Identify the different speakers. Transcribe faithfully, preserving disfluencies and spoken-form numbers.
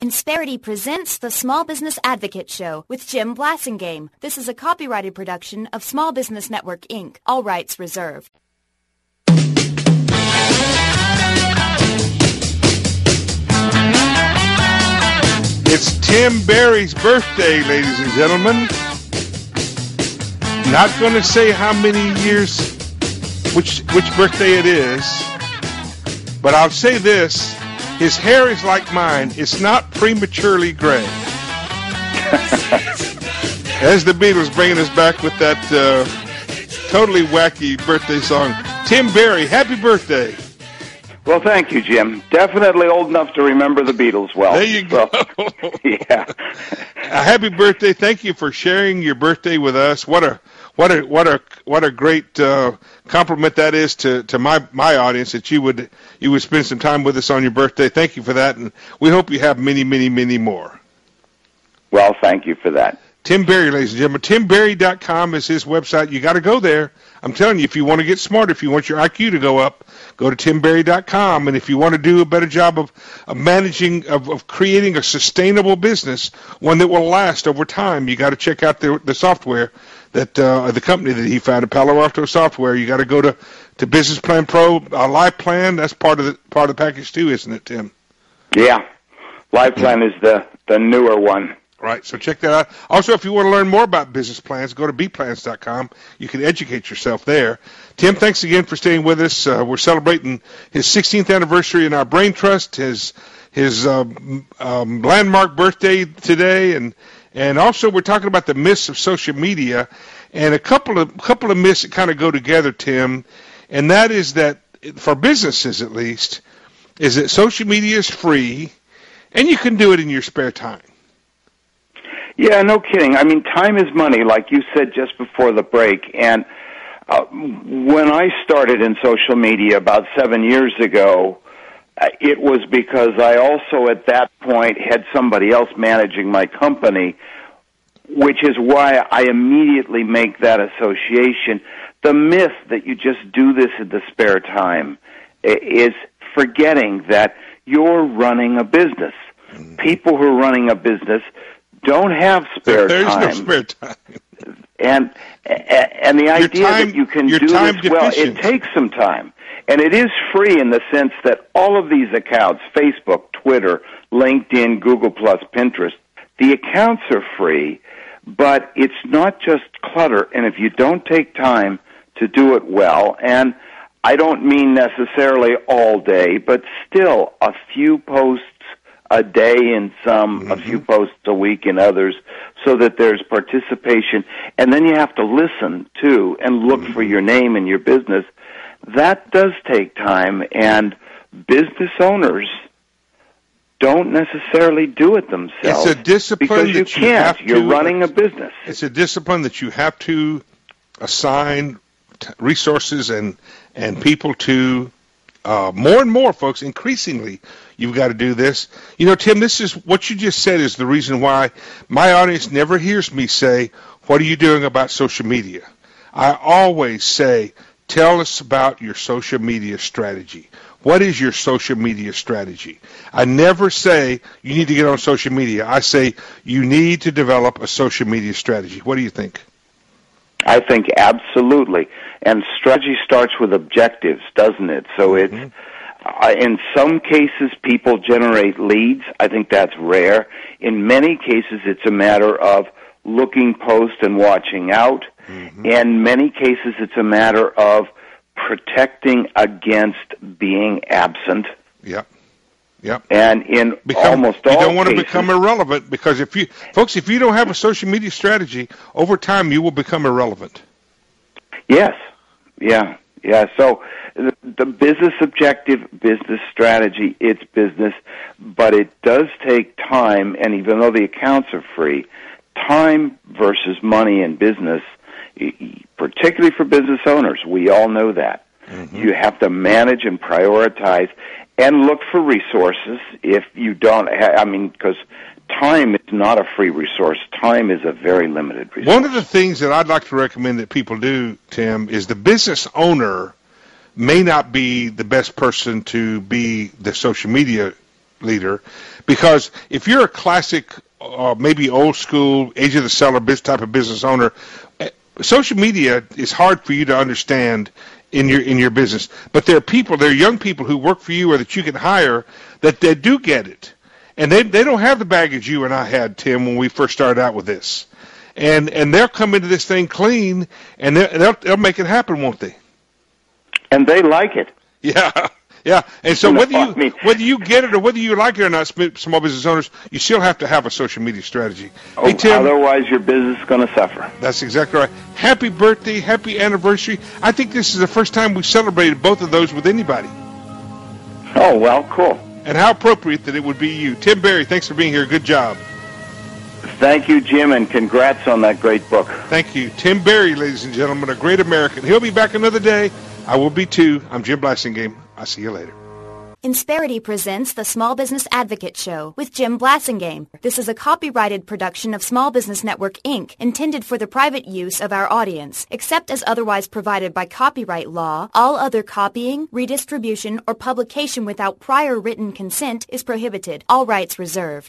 Speaker 1: Insperity presents the Small Business Advocate Show with Jim Blasingame. This is a copyrighted production of Small Business Network, Incorporated. All rights reserved.
Speaker 2: It's Tim Berry's birthday, ladies and gentlemen. Not going to say how many years, which which birthday it is, but I'll say this. His hair is like mine. It's not prematurely gray. As the Beatles bringing us back with that uh, totally wacky birthday song. Tim Berry, happy birthday.
Speaker 3: Well, thank you, Jim. Definitely old enough to remember the Beatles well.
Speaker 2: There you go.
Speaker 3: So, yeah.
Speaker 2: A happy birthday. Thank you for sharing your birthday with us. What a what a what a what a great uh, compliment that is to, to my, my audience that you would you would spend some time with us on your birthday. Thank you for that, and we hope you have many, many, many more.
Speaker 3: Well, thank you for that.
Speaker 2: Tim Berry, ladies and gentlemen. Tim Berry dot com is his website. You got to go there. I'm telling you, if you want to get smart, if you want your I Q to go up, go to Tim Berry dot com. And if you want to do a better job of, of managing, of, of creating a sustainable business, one that will last over time, you got to check out the, the software that uh, the company that he founded, Palo Alto Software. You got to go to, to Business Plan Pro, uh, Life Plan. That's part of the part of the package too, isn't it, Tim?
Speaker 3: Yeah, Life Plan is the, the newer one.
Speaker 2: Right, so check that out. Also, if you want to learn more about business plans, go to b plans dot com. You can educate yourself there. Tim, thanks again for staying with us. Uh, we're celebrating his sixteenth anniversary in our Brain Trust, his his um, um, landmark birthday today, and and also we're talking about the myths of social media, and a couple of couple of myths that kind of go together, Tim, and that is that for businesses at least, is that social media is free, and you can do it in your spare time.
Speaker 3: Yeah, no kidding. I mean, time is money, like you said just before the break. And uh, when I started in social media about seven years ago, uh, it was because I also at that point had somebody else managing my company, which is why I immediately make that association. The myth that you just do this in the spare time is forgetting that you're running a business. Mm-hmm. People who are running a business don't have spare
Speaker 2: There's
Speaker 3: time.
Speaker 2: There's no spare time.
Speaker 3: And and the idea
Speaker 2: time,
Speaker 3: that you can do
Speaker 2: time
Speaker 3: this well,
Speaker 2: deficient.
Speaker 3: it takes some time. And it is free in the sense that all of these accounts, Facebook, Twitter, LinkedIn, Google plus, Pinterest, the accounts are free, but it's not just clutter. And if you don't take time to do it well, and I don't mean necessarily all day, but still a few posts a day in some, mm-hmm. a few posts a week in others, so that there's participation. And then you have to listen, too, and look mm-hmm. for your name and your business. That does take time, and business owners don't necessarily do it themselves.
Speaker 2: It's a discipline
Speaker 3: because
Speaker 2: that
Speaker 3: you
Speaker 2: you
Speaker 3: can't.
Speaker 2: have to,
Speaker 3: You're running a business.
Speaker 2: It's a discipline that you have to assign t- resources and, and people to. Uh, more and more, folks, increasingly, you've got to do this. You know, Tim, this is what you just said is the reason why my audience never hears me say, what are you doing about social media? I always say, tell us about your social media strategy. What is your social media strategy? I never say you need to get on social media. I say you need to develop a social media strategy. What do you think?
Speaker 3: I think absolutely. And strategy starts with objectives, doesn't it? So it's, mm-hmm. uh, in some cases, people generate leads. I think that's rare. In many cases, it's a matter of looking post and watching out. Mm-hmm. In many cases, it's a matter of protecting against being absent.
Speaker 2: Yep. Yep.
Speaker 3: And in become, almost all
Speaker 2: you don't want
Speaker 3: cases,
Speaker 2: to become irrelevant because if you, folks, if you don't have a social media strategy, over time you will become irrelevant.
Speaker 3: Yes. Yeah. Yeah. So the, the business objective, business strategy, it's business, but it does take time. And even though the accounts are free, time versus money in business, particularly for business owners, we all know that. Mm-hmm. You have to manage and prioritize and look for resources if you don't have, I mean, because time is not a free resource. Time is a very limited resource.
Speaker 2: One of the things that I'd like to recommend that people do, Tim, is the business owner may not be the best person to be the social media leader, because if you're a classic, uh, maybe old school, age of the seller type of business owner, social media is hard for you to understand in your in your business. But there are people, there are young people who work for you or that you can hire that they do get it. And they they don't have the baggage you and I had, Tim, when we first started out with this. And and they'll come into this thing clean, and they'll, they'll, they'll make it happen, won't they?
Speaker 3: And they like it.
Speaker 2: Yeah, yeah. And so
Speaker 3: No,
Speaker 2: whether you
Speaker 3: I mean-
Speaker 2: whether you get it or whether you like it or not, sm- small business owners, you still have to have a social media strategy.
Speaker 3: Oh,
Speaker 2: Hey, Tim,
Speaker 3: otherwise, your business is going to suffer.
Speaker 2: that's exactly right. Happy birthday, happy anniversary. I think this is the first time we've celebrated both of those with anybody.
Speaker 3: Oh, well, cool.
Speaker 2: And how appropriate that it would be you. Tim Berry, thanks for being here. Good job.
Speaker 3: Thank you, Jim, and congrats on that great book.
Speaker 2: Thank you. Tim Berry, ladies and gentlemen, a great American. He'll be back another day. I will be too. I'm Jim Blassingame. I'll see you later.
Speaker 1: Insperity presents the Small Business Advocate Show with Jim Blassingame. This is a copyrighted production of Small Business Network, Incorporated, intended for the private use of our audience. Except as otherwise provided by copyright law, all other copying, redistribution, or publication without prior written consent is prohibited. All rights reserved.